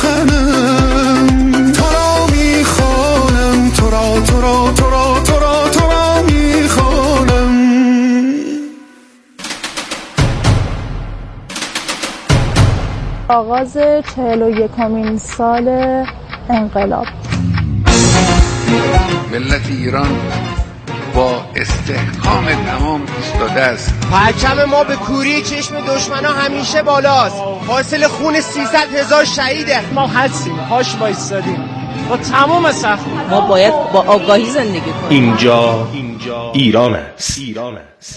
سخنم، تو را میخوانم، تو را تو را تو را تو را تو را میخوانم. آغاز 41مین سال انقلاب. ملت ایران با استحکام تمام ایستاده است. پرچم ما به کوری چشم دشمنا همیشه بالاست. حاصل خون 300,000 شهیده. ما هستیم، پاش وایسادیم با تمام سخت. ما باید با آگاهی زندگی کنیم. اینجا ایران است. ایران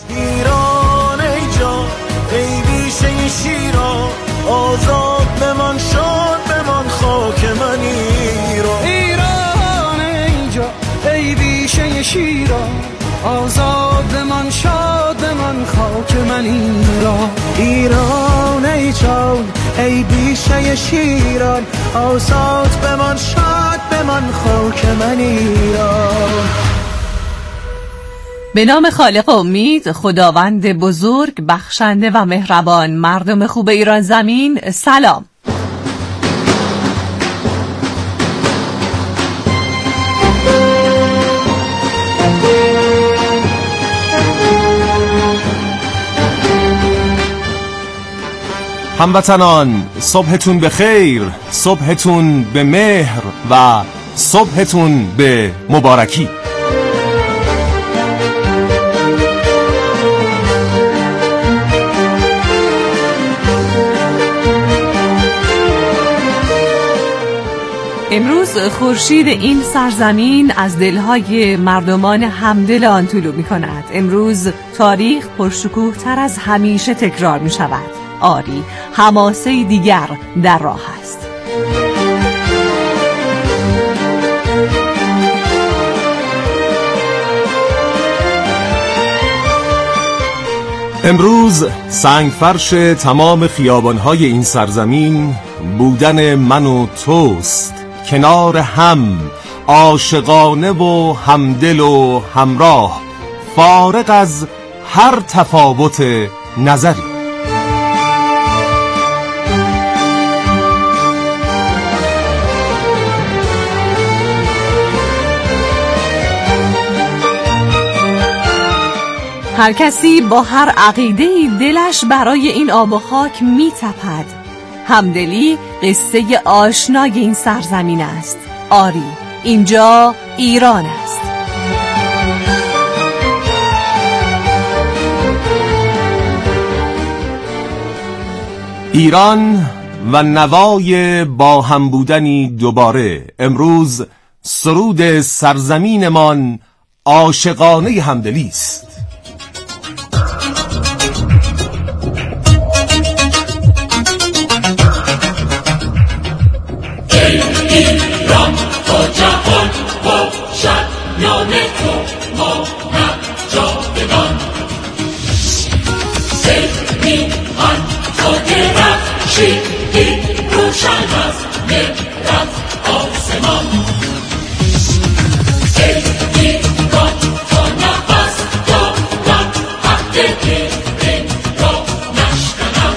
ای جان، ای بیشه شیران، آزاد بمان شاد بمان خاک من ایران. ایران ای جان، ای بیشه شیران، آزاد بمان شاد بمان خاک من ایران. ایران ای جان، ای بیشه شیران، آزاد بمان شاد بمان خاک من ایران. به نام خالق امید، خداوند بزرگ، بخشنده و مهربان. مردم خوب ایران زمین، سلام. هموطنان، صبحتون به خیر، صبحتون به مهر و صبحتون به مبارکی. امروز خورشید این سرزمین از دلهای مردمان همدل آن طلوع می کند. امروز تاریخ پرشکوه تر از همیشه تکرار می شود. آری، حماسه دیگر در راه است. امروز سنگفرش تمام خیابانهای این سرزمین بودن من و توست، کنار هم، عاشقانه و همدل و همراه، فارغ از هر تفاوت نظری. هر کسی با هر عقیده‌ای دلش برای این آب و خاک می‌تپد. همدلی قصه آشنای این سرزمین است. آری، اینجا ایران است. ایران و نوای با هم بودنی دوباره. امروز سرود سرزمینمان عاشقانه همدلی است. ایران تا جهان باشد نام تو، ما نجادگان سیمیان تا درخشیدی روشن از مهرت آسمان. ایران تا نفس دارم عهد این را نشکنم.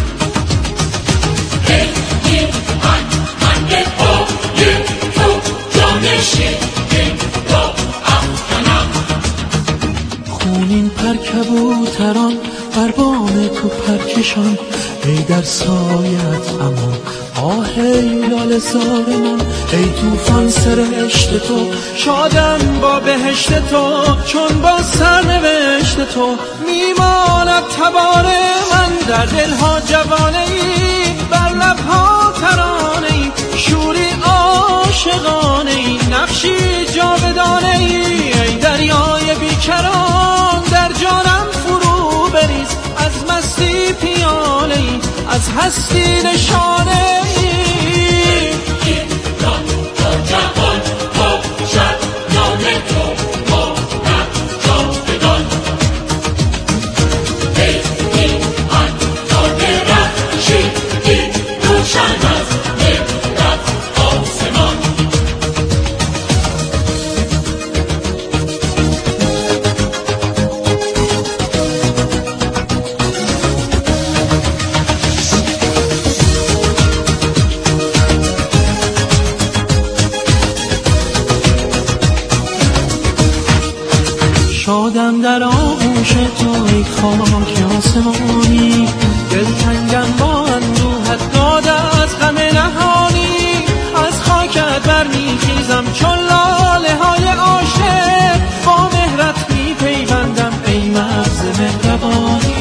خونین پر کبوتران بر بام تو پرکشان، ای در سایت امان، آه ای لاله زار من، ای توفان سرشت تو، شادم با بهشت تو، چون با سرنوشت تو میماند تبار من. در دلها جوانه ای، بر لبها ترانه ای، شوری عاشقانه ای، نقشی جاودانه ای. ای دریای بیکران در جانم فرو بریز، از مستی پیاله ای، از هستی نشانه ای. ایران تا جهان باشد نام تو، ما نجادگان ایران تا درخشیدی روشن از مهرت آسمان. در آغوش تو ای خاک آسمانی، دلتنگم با اندوهت داده از غم نهانی، از خاکت برمیخیزم چون لاله های عاشق، با مهرت میپیوندم ای مغز مهربانی.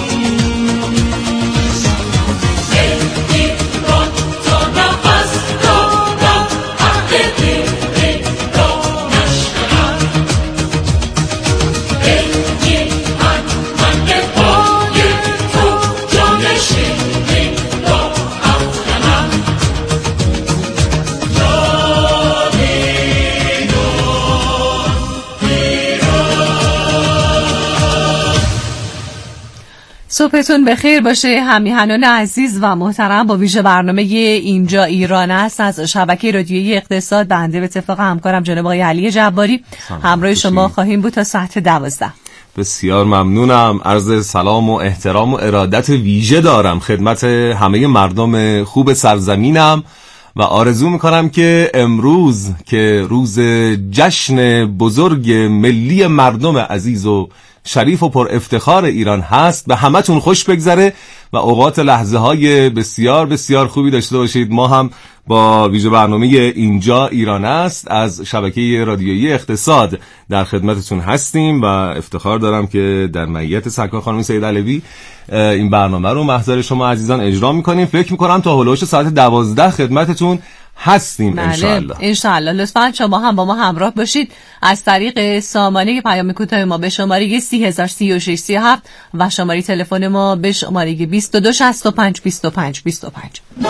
صبحتون بخیر باشه همیهنان عزیز و محترم. با ویژه برنامه اینجا ایران است از شبکه رادیویی اقتصاد، بنده به اتفاق همکارم جناب آقای علی جباری همراه شما خواهیم بود تا ساعت 12. بسیار ممنونم. عرض سلام و احترام و ارادت ویژه دارم خدمت همه مردم خوب سرزمینم و آرزو میکنم که امروز که روز جشن بزرگ ملی مردم عزیز و شریف و پر افتخار ایران هست به همتون خوش بگذره و اوقات لحظه های بسیار بسیار خوبی داشته باشید. ما هم با ویژه برنامه اینجا ایران است از شبکه رادیویی اقتصاد در خدمتتون هستیم و افتخار دارم که در معیت سرکار خانم سید علوی این برنامه رو محضر شما عزیزان اجرا میکنیم. فکر میکنم تا هلوش ساعت 12 خدمتتون هستیم. بله انشاءالله. لطفاً شما هم با ما همراه باشید از طریق سامانه پیام کوتاه ما به شماره 303637 و شماره تلفن ما به شماره 2265 25 25.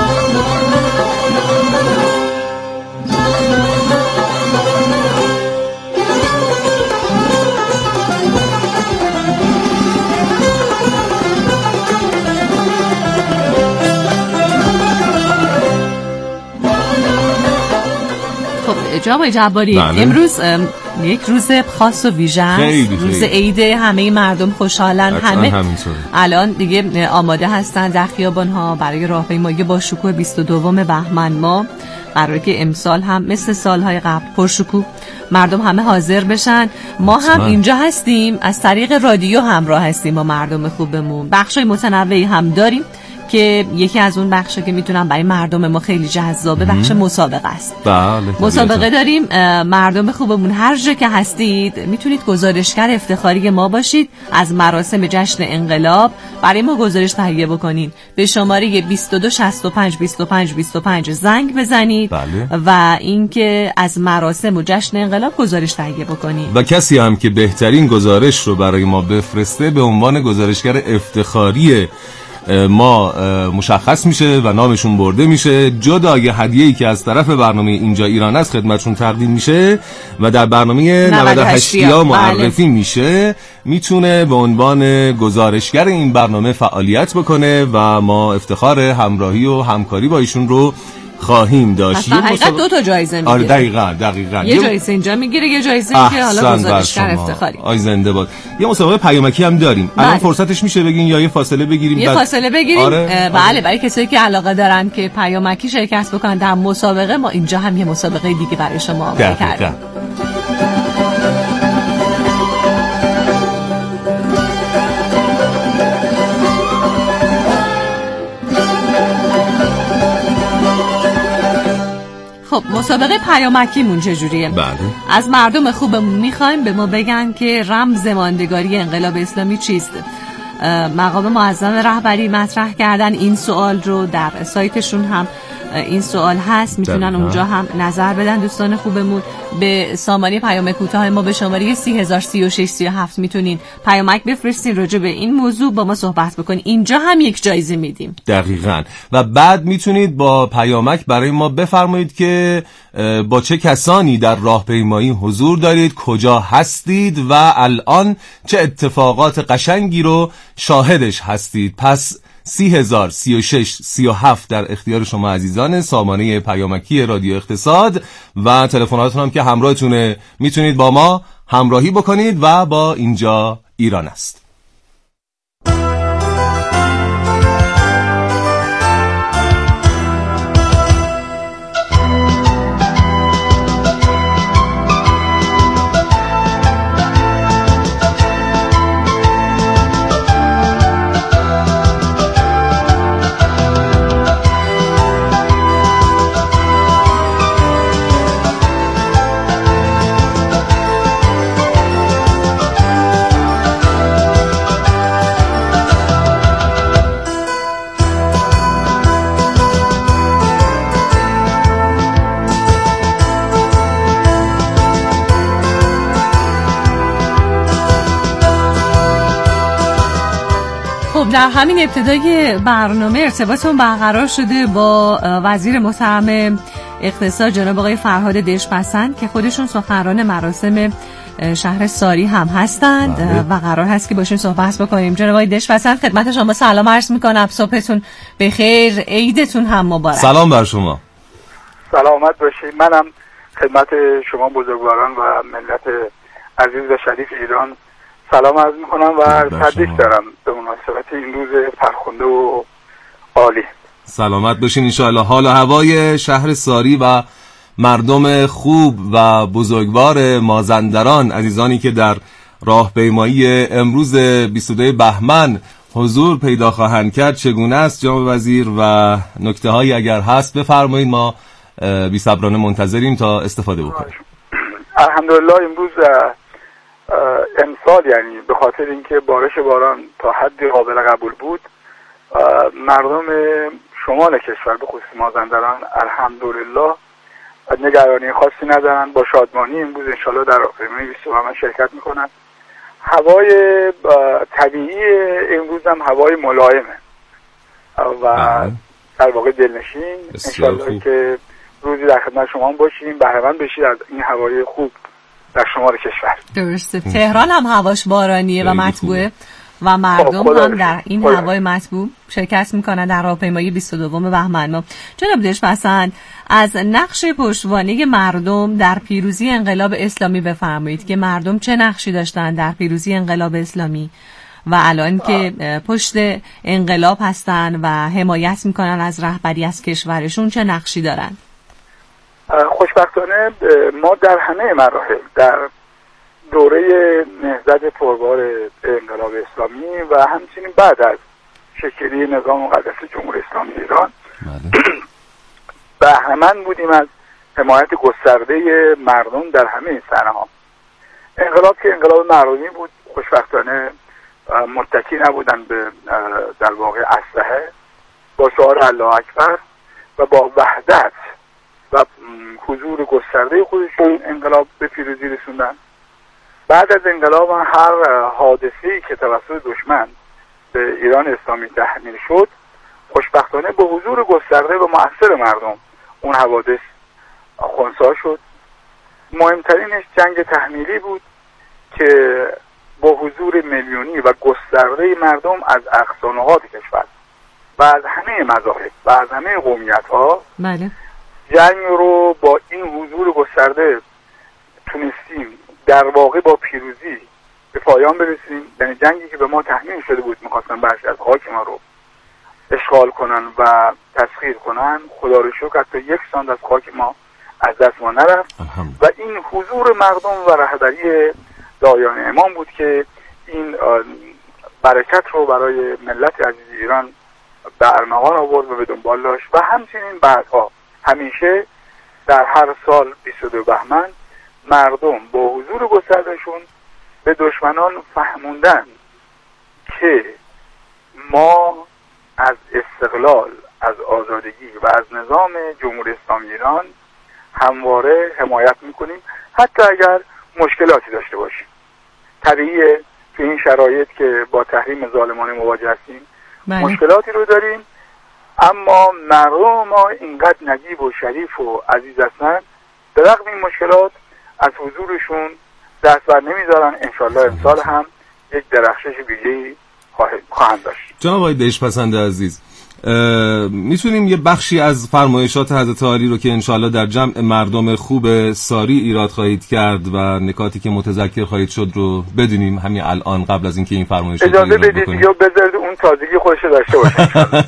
جناب جباری امروز یک روز خاص و ویژه است، روز عید، همه مردم خوشحالن، همه الان دیگه آماده هستن در خیابان‌ها برای راهپیمایی با شکوه 22 بهمن ماه، قراره که امسال هم مثل سالهای قبل پرشکوه مردم همه حاضر بشن. ما هم اینجا هستیم از طریق رادیو همراه هستیم با مردم خوبمون. بخشای متنوعی هم داریم که یکی از اون بخشا که میتونم برای مردم ما خیلی جذابه بخش مسابقه است. بله مسابقه داریم. مردم خوبمون هر جا که هستید میتونید گزارشگر افتخاری ما باشید از مراسم جشن انقلاب، برای ما گزارش تهیه بکنین، به شماره 2265 25 25 زنگ بزنید. بله. و اینکه از مراسم و جشن انقلاب گزارش تهیه بکنید و کسی هم که بهترین گزارش رو برای ما بفرسته به عنوان گزارشگر افتخاری ما مشخص میشه و نامشون برده میشه، جدای هدیه‌ای که از طرف برنامه اینجا ایران است خدمتشون تقدیم میشه و در برنامه 98 معرفی میشه، میتونه به عنوان گزارشگر این برنامه فعالیت بکنه و ما افتخار همراهی و همکاری با ایشون رو خواهیم داشت. حقیقت 2 تا جایزه میگیره. آره دقیقاً. یه جایزه اینجا میگیره، یه جایزه که حالا گزارشگر افتخاری. آی زنده باد. یه مسابقه پیامکی هم داریم. الان فرصتش میشه بگین یا یه فاصله بگیریم؟ یه فاصله بگیریم. بله برای کسایی که علاقه دارن که پیامکی شرکت بکنن در مسابقه، ما اینجا هم یه مسابقه دیگه برای شما آماده کردیم. خب مسابقه پیامکیمون چجوریه؟ بله. از مردم خوبمون میخوایم به ما بگن که رمز ماندگاری انقلاب اسلامی چیست. مقام معظم رهبری مطرح کردن این سوال رو، در سایتشون هم این سوال هست، میتونن اونجا هم نظر بدن. دوستان خوبمون به سامانه پیام کوتاه ما به شماره 303637 میتونین پیامک بفرستین راجع به این موضوع با ما صحبت بکنین. اینجا هم یک جایزه میدیم. دقیقاً. و بعد میتونید با پیامک برای ما بفرمایید که با چه کسانی در راهپیمایی حضور دارید، کجا هستید و الان چه اتفاقات قشنگی رو شاهدش هستید. پس 303637 در اختیار شما عزیزان سامانه پیامکی رادیو اقتصاد و تلفناتون هم که همراهتونه، میتونید با ما همراهی بکنید و با اینجا ایران است. در همین ابتدای برنامه ارتباطمون برقرار شده با وزیر محترم اقتصاد جناب آقای فرهاد دژپسند که خودشون سخنران مراسم شهر ساری هم هستند و قرار هست که باشیم صحبت بکنیم. جناب آقای دژپسند خدمت شما سلام عرض میکنم، صبحتون بخیر، عیدتون هم مبارک. سلام بر شما. سلامت باشید. منم خدمت شما بزرگواران و ملت عزیز و شریف ایران سلام عرض میکنم و تبریک دارم به مناسبت این روز فرخنده و عالی. سلامت باشین انشاءالله. حال و هوای شهر ساری و مردم خوب و بزرگوار مازندران، عزیزانی که در راهپیمایی امروز 22 بهمن حضور پیدا خواهند کرد، چگونه است جناب وزیر و نکته هایی اگر هست بفرمایید، ما بی‌صبرانه منتظریم تا استفاده بکنیم. الحمدلله امروز امسال یعنی به خاطر اینکه بارش باران تا حدی قابل قبول بود، مردم شمال کشور به خصوص مازندران الحمدلله نگرانی خاصی ندارن، با شادمانی امروز انشالله در راهپیمایی 22 شرکت میکنن. هوای طبیعی امروز هم هوای ملایمه و در واقع دلنشین. انشالله که روزی در خدمت شما باشیم، بهره‌مند بشید از این هوای خوب در شمال کشور. درسته. تهران هم هواش بارانیه و مطبوعه و مردم هم در این هوای مطبوع شرکت میکنن در راهپیمایی 22 بهمن. جناب دژپسند، از نقش پشتوانه مردم در پیروزی انقلاب اسلامی بفرمایید که مردم چه نقشی داشتن در پیروزی انقلاب اسلامی و الان که پشت انقلاب هستن و حمایت میکنن از رهبری از کشورشون چه نقشی دارن؟ خوشبختانه ما در همه مراحل، در دوره نهضت پربار انقلاب اسلامی و همچنین بعد از شکلی نظام مقدس جمهوری اسلامی ایران بهره‌مند بودیم از حمایت گسترده مردم در همه این صحنه‌ها. انقلاب که انقلاب مردمی بود، خوشبختانه متکی نبودن به در واقع اسلحه، با شعار الله اکبر و با وحدت و حضور گسترده خودشون انقلاب به پیروزی رسوندن. بعد از انقلاب هر حادثه‌ای که توسط دشمن به ایران اسلامی تحمیل شد، خوشبختانه به حضور گسترده و مؤثر مردم اون حوادث خنثی شد. مهمترینش جنگ تحمیلی بود که با حضور میلیونی و گسترده مردم از اقصا نقاط کشور و از همه مذاهب و از همه قومیت‌ها جنگ رو با این حضور گسترده تونستیم در واقع با پیروزی به پایان برسیم. یعنی جنگی که به ما تحمیل شده بود می‌خواستن بخشی از خاک ما رو اشغال کنن و تسخیر کنن، خدا رو شکر حتی یک ساند از خاک ما از دست ما نرفت و این حضور مردم و رهبری دایان امام بود که این برکت رو برای ملت عزیز ایران به ارمغان آورد و به دنبال داشت. و همچنین بعدها همیشه در هر سال 22 بهمن مردم با حضور گستردهشون به دشمنان فهموندن که ما از استقلال، از آزادگی و از نظام جمهوری اسلامی ایران همواره حمایت میکنیم، حتی اگر مشکلاتی داشته باشیم. طبیعیه تو این شرایط که با تحریم ظالمانه مواجه هستیم مشکلاتی رو داریم، اما مردم ما اینقدر نجیب و شریف و عزیز هستن به رغم این مشکلات از حضورشون دست بر نمیذارن. انشالله امسال هم یک درخشش ویژه‌ای خواهند داشت. جناب آقای دژپسند عزیز، میتونیم یه بخشی از فرمایشات حضرت عالی رو که انشالله در جمع مردم خوب ساری ایراد خواهید کرد و نکاتی که متذکر خواهید شد رو بدونیم همین الان قبل از اینکه این فرمایشات رو اجازه بدید یا بذارید اون تازگی خودش داشته باشه.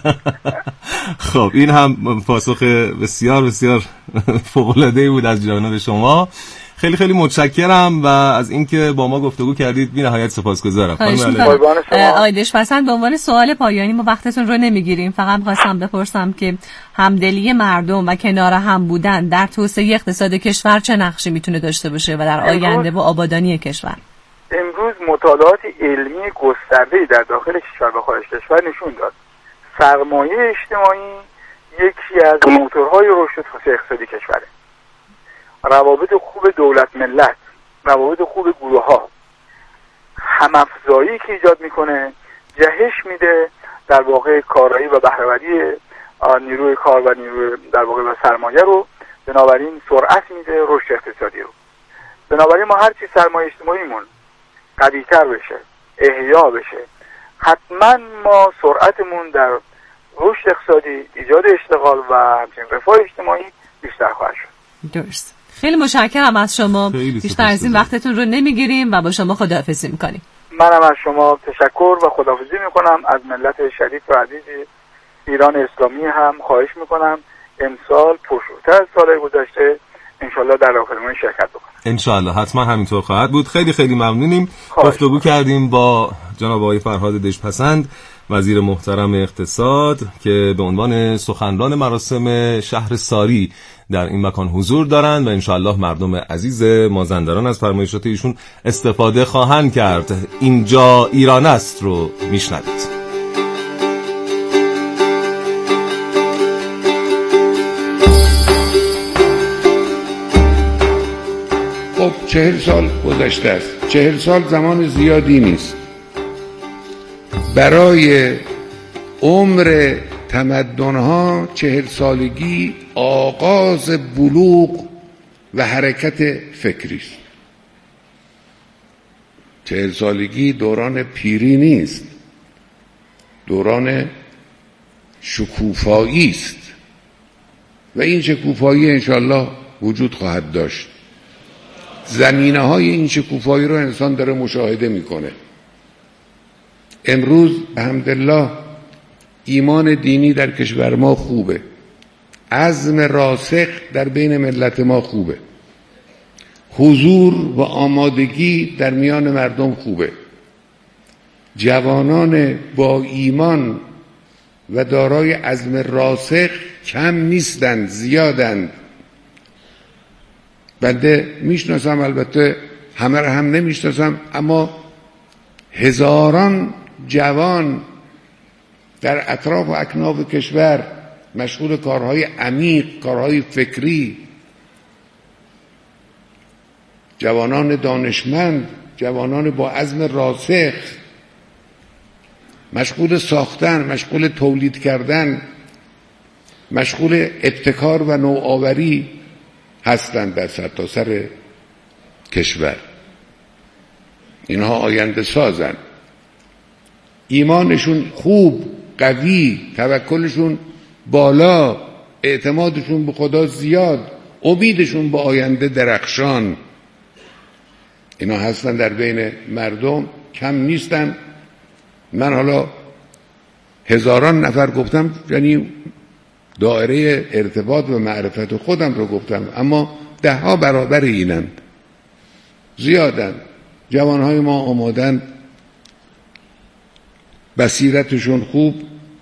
خب این هم پاسخ بسیار بسیار فوق‌العاده‌ای بود از جناب شما. خیلی خیلی متشکرم و از اینکه با ما گفتگو کردید بی‌نهایت سپاسگزارم. آقای دژپسند، به عنوان سوال پایانی ما وقتتون رو نمیگیریم، فقط خواستم بپرسم که همدلی مردم و کنار هم بودن در توسعه اقتصاد کشور چه نقشی میتونه داشته باشه و در آینده و آبادانی کشور؟ امروز مطالعات علمی گسترده‌ای در داخل کشور و خارج کشور نشون داد سرمایه اجتماعی یکی از موتورهای رشد اقتصادی کشوره. روابط خوب دولت ملت، روابط خوب گروه ها، هم‌افزایی که ایجاد میکنه جهش میده در واقع کارایی و بهره‌وری نیروی کار و نیروی در واقع و سرمایه رو، بنابراین سرعت میده رشد اقتصادی رو. بنابراین ما هر چی سرمایه اجتماعیمون قوی‌تر بشه، احیا بشه، حتما ما سرعتمون در رشد اقتصادی، ایجاد اشتغال و همچنین رفاه اجتماعی بیشتر خواهد شد. درست. خیلی متشکرم از شما. بیشتر از این وقتتون رو نمیگیریم و با شما خداحافظی میکنیم. منم از شما تشکر و خداحافظی میکنم. از ملت شریف و عزیز ایران اسلامی هم خواهش میکنم امسال پرشورتر از سالهای گذشته انشالله در راهپیمایی شرکت بکنم. انشالله حتما همینطور خواهد بود. خیلی خیلی ممنونیم. گفتگو کردیم با جناب آقای فرهاد دژپسند، وزیر محترم اقتصاد، که به عنوان سخنران مراسم شهر ساری در این مکان حضور دارند و انشاءالله مردم عزیز مازندران از فرمایشات ایشون استفاده خواهند کرد. اینجا ایران است رو میشنوید. خب 40 سال گذشته است. 40 سال زمان زیادی نیست. برای عمر تمدن‌ها 40 سالگی آغاز بلوغ و حرکت فکری است. 40 سالگی دوران پیری نیست، دوران شکوفایی است و این شکوفایی انشالله وجود خواهد داشت. زمینه های این شکوفایی رو انسان داره مشاهده میکنه. امروز الحمدلله ایمان دینی در کشور ما خوبه، عزم راسخ در بین ملت ما خوبه، حضور و آمادگی در میان مردم خوبه، جوانان با ایمان و دارای عزم راسخ کم نیستند، زیادند. بنده میشناسم، البته همه را هم نمیشناسم، اما هزاران جوان در اطراف و اکناف کشور مشغول کارهای عمیق، کارهای فکری، جوانان دانشمند، جوانان با عزم راسخ، مشغول ساختن، مشغول تولید کردن، مشغول ابتکار و نوآوری هستند در سرتاسر کشور. اینها آینده سازند. ایمانشون خوب، قوی، توکلشون بالا، اعتمادشون به خدا زیاد، امیدشون به آینده درخشان. اینا هستن در بین مردم، کم نیستن. من حالا هزاران نفر گفتم، یعنی دایره ارتباط و معرفت خودم رو گفتم، اما 10 برابر اینن، زیادن. جوانهای ما آمادن، بصیرتشون خوب.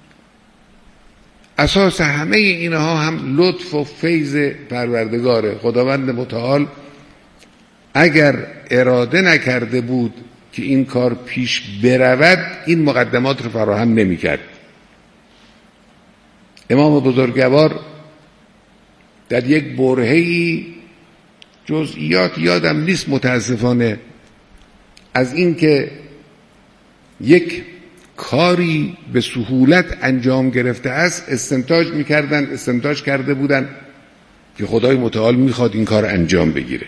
اساس همه اینها هم لطف و فیض پروردگاره. خداوند متعال اگر اراده نکرده بود که این کار پیش برود، این مقدمات رو فراهم نمی کرد. امام بزرگوار در یک برهه‌ای، جزئیات یادم نیست متاسفانه، از این که یک کاری به سهولت انجام گرفته است استنتاج کرده بودند که خدای متعال میخواد این کار انجام بگیره.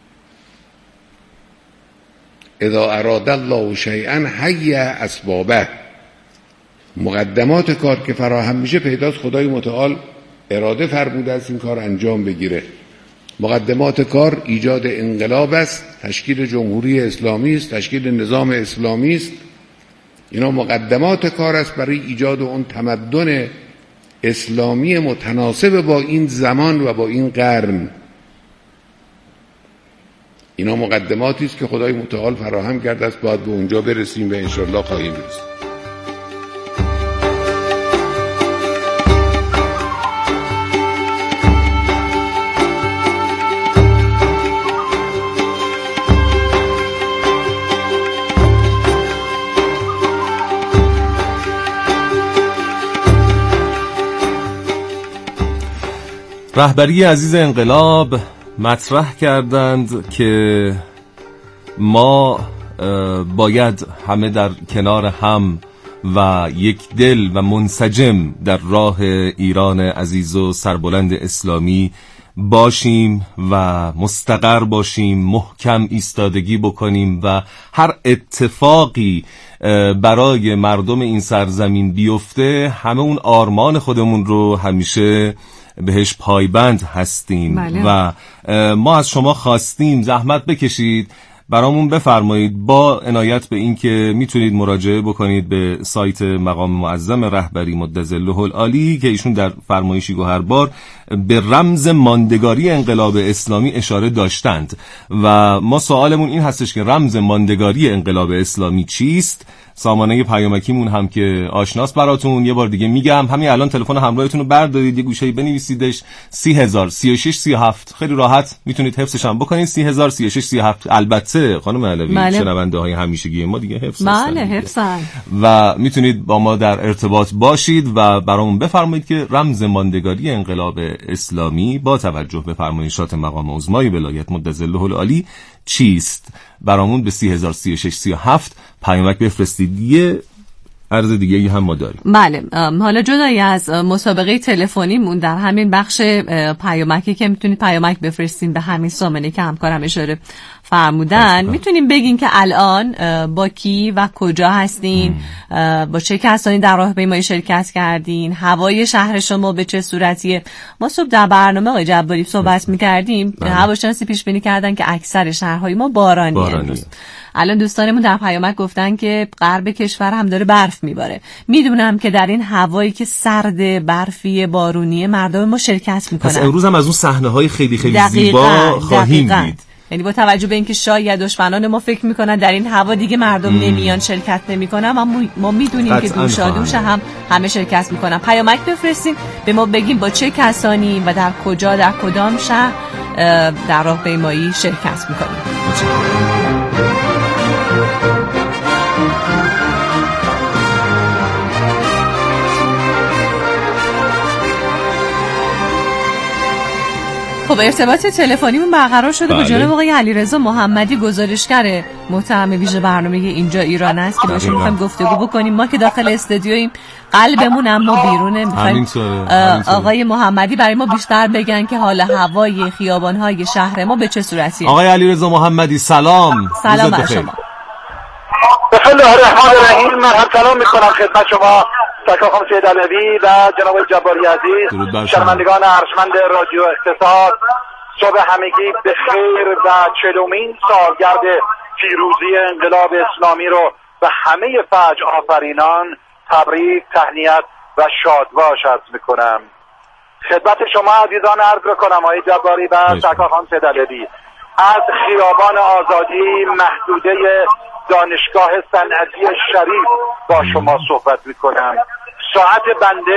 اذا اراد الله شیئا حی اسبابه. مقدمات کار که فراهم میشه پیداست خدای متعال اراده فرموده است این کار انجام بگیره. مقدمات کار ایجاد انقلاب است، تشکیل جمهوری اسلامی است، تشکیل نظام اسلامی است. اینا مقدمات کار است برای ایجاد اون تمدن اسلامی متناسب با این زمان و با این قرن. اینا مقدماتی است که خدای متعال فراهم کرده است، باید به اونجا برسیم و انشالله خواهیم رسید. رهبری عزیز انقلاب مطرح کردند که ما باید همه در کنار هم و یک دل و منسجم در راه ایران عزیز و سربلند اسلامی باشیم و مستقر باشیم، محکم ایستادگی بکنیم و هر اتفاقی برای مردم این سرزمین بیفته همه اون آرمان خودمون رو همیشه بهش پایبند هستیم. بله. و ما از شما خواستیم زحمت بکشید، برامون بفرمایید با عنایت به این که میتونید مراجعه بکنید به سایت مقام معظم رهبری مدظله العالی که ایشون در فرمایشی گوهربار به رمز ماندگاری انقلاب اسلامی اشاره داشتند و ما سوالمون این هستش که رمز ماندگاری انقلاب اسلامی چیست؟ سامانه پیامکیمون هم که آشناس براتون یه بار دیگه میگم، همین الان تلفن همراهتون رو بردارید یه گوشه‌ای بنویسیدش 30000 36 37 خیلی راحت میتونید حفظش هم بکنید 30000 36 37. البته خانم علوی شنونده های همیشگی ما دیگه حفظ هستن. بله حفظن و میتونید با ما در ارتباط باشید و برامون بفرمایید که رمز ماندگاری انقلاب اسلامی با توجه به فرمایشات مقام عظمای ولایت مدظله العالی چیست؟ برامون به 30036 37 پیامک بفرستید. یه عرض دیگه هم ما داریم. بله، حالا جدایی از مسابقه تلفنیمون در همین بخش پیامکی که میتونید پیامک بفرستین به همین سامانه که همکارم اشاره فرمودن، میتونیم بگین که الان با کی و کجا هستین، با چه کسانی در راهپیمایی شرکت کردین، هوای شهر شما به چه صورتیه. ما صبح در برنامه آقای جباری صحبت میکردیم، هواشناسی پیش بینی کردن که اکثر شهرهای ما بارانیه. الان دوستانمون در پیامک گفتن که غرب کشور هم داره برف میباره. میدونم که در این هوایی که سرد برفی بارونیه مردم ما شرکت میکنن. پس امروز هم از اون صحنه‌های خیلی خیلی زیبا خواهیم دید. یعنی با توجه به اینکه شاید دشمنان ما فکر میکنن در این هوا دیگه مردم نمیان شرکت نمیکنن، اما ما میدونیم که دوشادوش هم همه شرکت میکنن. پیامک بفرستین به ما بگیم با چه کسانی و در کجا، در کدام شهر در راهپیمایی شرکت میکنیم. خب ارتباط تلفنیمون برقرار شده با جناب آقای علیرضا محمدی، گزارشگر متهم ویژه برنامه اینجا ایران است که باشون می‌خوایم گفتگو بکنیم. ما که داخل استودیویم قلبمون اما بیرونه. می‌خوایم آقای محمدی برای ما بیشتر بگن که حال هوای خیابان‌های شهر ما به چه صورتیه. آقای علیرضا محمدی سلام. سلام بر شما. بسم الله الرحمن الرحیم. من هم سلام می‌کنم خدمت شما سرکار خانم سید علوی و جناب جباری عزیز، شنوندگان ارجمند رادیو اقتصاد. صبح همگی به خیر و 40مین سالگرد پیروزی انقلاب اسلامی رو به همه فجر آفرینان تبریک، تهنیت و شادباش عرض میکنم. خدمت شما عزیزان عرض بکنم آقای جباری و سرکار خانم سید علوی، از خیابان آزادی محدوده دانشگاه صنعتی شریف با شما صحبت میکنم. ساعت بنده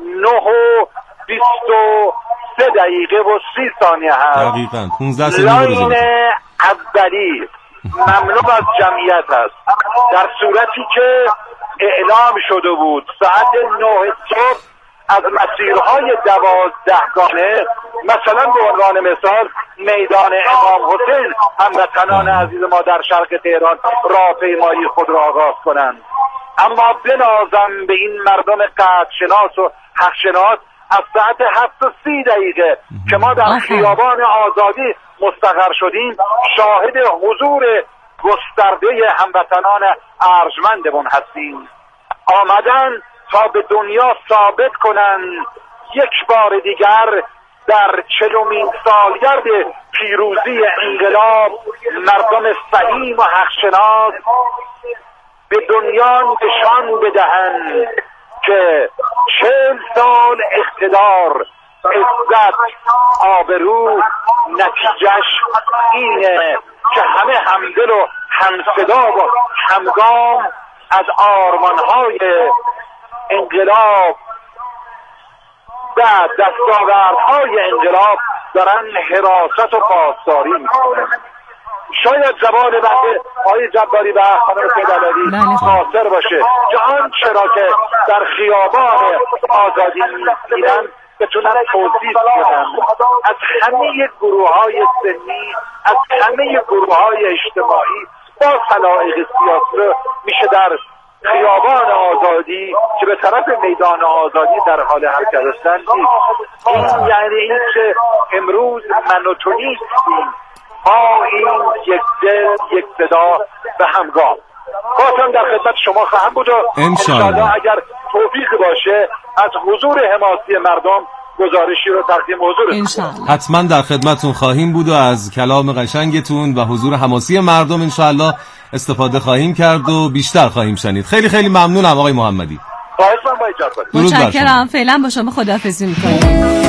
9:23 و 30 ثانیه هست. دقیقاً 15 ثانیه. لاین اولی مملو از جمعیت هست، در صورتی که اعلام شده بود ساعت 9 صبح از مسیرهای 12گانه، مثلا به عنوان مثال میدان امام حسین، هموطنان عزیز ما در شرق تهران راهپیمایی خود را آغاز کنند. اما بنازم به این مردم قدرشناس و حقشناس، از ساعت 7:30 که ما در خیابان آزادی مستقر شدیم شاهد حضور گسترده هموطنان ارجمندمون هستیم. آمدن تا به دنیا ثابت کنن یک بار دیگر در 40مین سالگرد پیروزی انقلاب مردم فهیم و حقشناس به دنیا نشان بدهند که 40 سال اقتدار، عزت، آبرو نتیجهش اینه که همه همدل و همصدا و همگام از آرمانهای انقلاب و دستاوردهای انقلاب دارن حراست و پاسداری میکنن. شاید زبان بنده آقای جباری و خانم سید علوی خاطر باشه که آنچه را که در خیابان آزادی می‌بینن بتونن توضیح کنن. از همه گروه‌های سنی، از همه گروه‌های اجتماعی با سلایق سیاسی میشه در خیابان آزادی که به طرف میدان آزادی در حال حرکت هستند نیست. این یعنی این که امروز من و تو نیستیم، ما این یک دل یک صدا به همگام. خواستم در خدمت شما خواهم بود و انشاءالله اگر توفیق باشه از حضور حماسی مردم گزارشی رو تقدیم حضورتون. حتما در خدمتتون خواهیم بود و از کلام قشنگتون و حضور حماسی مردم انشاءالله استفاده خواهیم کرد و بیشتر خواهیم شنید. خیلی خیلی ممنونم آقای محمدی. خواهش من با اجازه. متشکرم. فعلا با شما خداحافظی می‌کنم.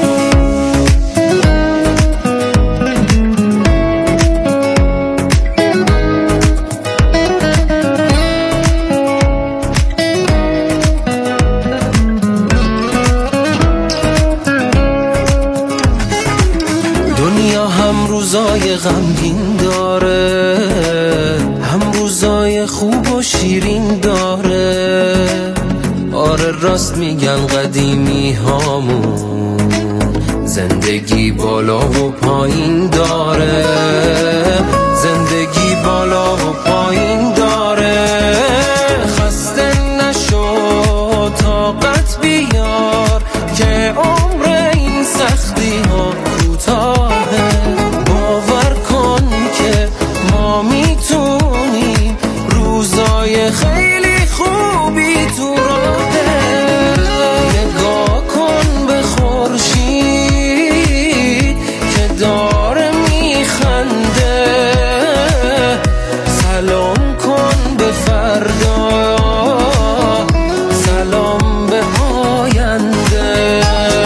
روزای غمگین داره، هم روزای خوب و شیرین داره. آره راست میگن قدیمی هامون، زندگی بالا و پایین داره، زندگی بالا و پایین داره. خسته نشو طاقت بیار که عمر این سختی ها کوتاهه. باور کن که ما میتونیم، روزای خیلی خوبی تو راهه. نگاه کن به خورشید که داره میخنده، سلام کن به فردا، سلام به آینده.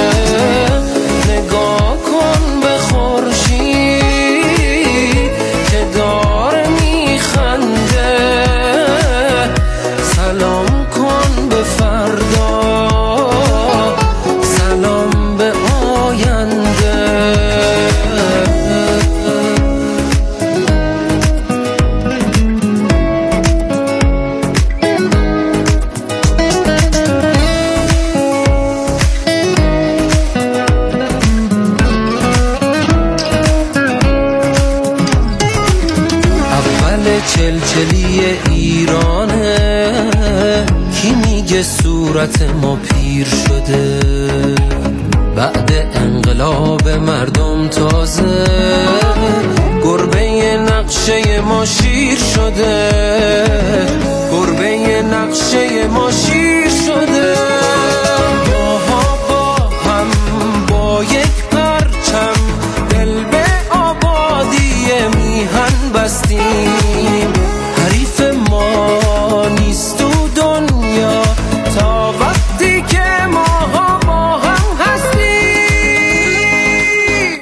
نگاه کن به خورشید که داره میخنده، سلام کن به فردا، سلام به آینده. اول چلچلی ایرانه، کی میگه صورت ما پیر شده؟ بعد انقلاب مردم تازه، گربه نقشه ما شیر شده، گربه نقشه ما شیر شده. ماها با هم با یک پرچم، دل به آبادی میهن بستیم. حریف ما نیست تو دنیا تا وقتی که ماها با هم هستیم.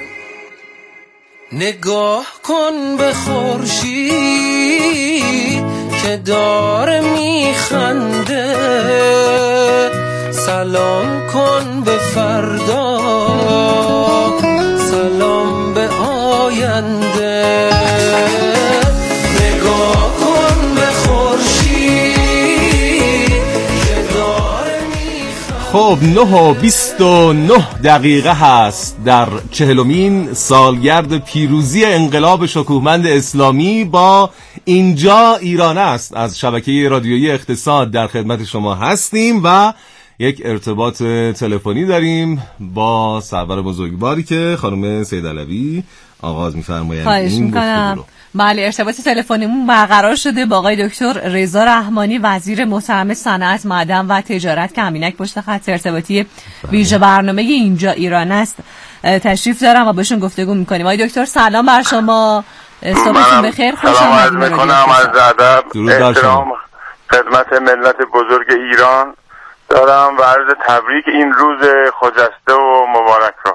نگاه کن به خورشید که داره میخنده، سلام کن به فردا، سلام به آینده. نگاه کن به خورشید که داره میخنده. خب 9:29 هست در 40مین سالگرد پیروزی انقلاب شکوهمند اسلامی با اینجا ایران است. از شبکه رادیویی اقتصاد در خدمت شما هستیم و یک ارتباط تلفنی داریم با سرور بزرگواری که خانم سیدعلوی آغاز می‌فرمایند. خواهش می‌کنم. بله، ارتباط تلفنیمون برقرار شده با آقای دکتر رضا رحمانی، وزیر محترم صنعت، معدن و تجارت که همینک پشت خط ارتباطی ویژه برنامه اینجا ایران است تشریف دارم و بهشون گفتگو می‌کنیم. آقای دکتر سلام بر شما، صبحتون بخیر، خوش آمدید. می‌کنم از ادب احترام خدمت ملت بزرگ ایران دارم و عرض تبریک این روز خجسته و مبارک را.